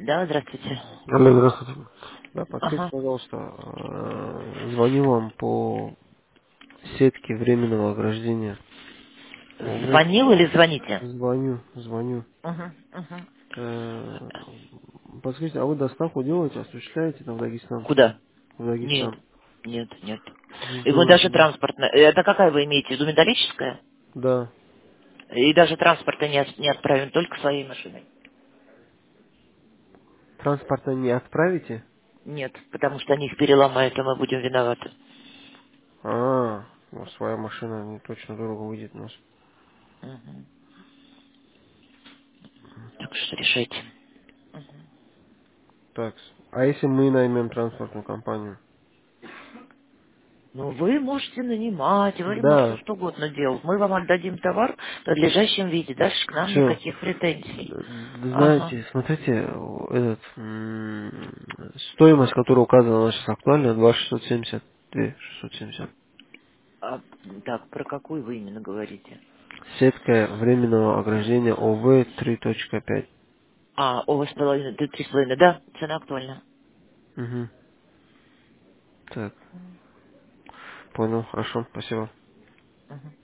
Да, здравствуйте. Алло, здравствуйте. Да, подскажите, Ага. пожалуйста, звоню вам по сетке временного ограждения ОВ. Звонил или звоните? Звоню. Угу, угу. Э, Подскажите, а вы доставку делаете, осуществляете там в Дагестан? Куда? В Нет. Дагестан. Нет, нет. Не И мы даже делаете, да? транспортная. Это какая вы имеете в виду, металлическая? Да. И даже транспорта не отправим, только своей машиной. Транспорта не отправите? Нет, потому что они их переломают, и мы будем виноваты. Ну, своя машина не точно дорого выйдет у нас. Мгм. Так что решайте. Так, а если мы наймем транспортную компанию? Ну, вы можете нанимать, вы можете Да, что угодно делать. Мы вам отдадим товар в надлежащем виде. Дальше к нам все. никаких претензий. Ага. Знаете, смотрите, стоимость, которая указана у нас сейчас актуальна, 2670. 2670. А, так, про какую вы именно говорите? Сетка временного ограждения ОВ 3.5. А, у вас половина, ты 3,5, да, цена актуальна. Угу. Так, понял, хорошо, спасибо. Мгм.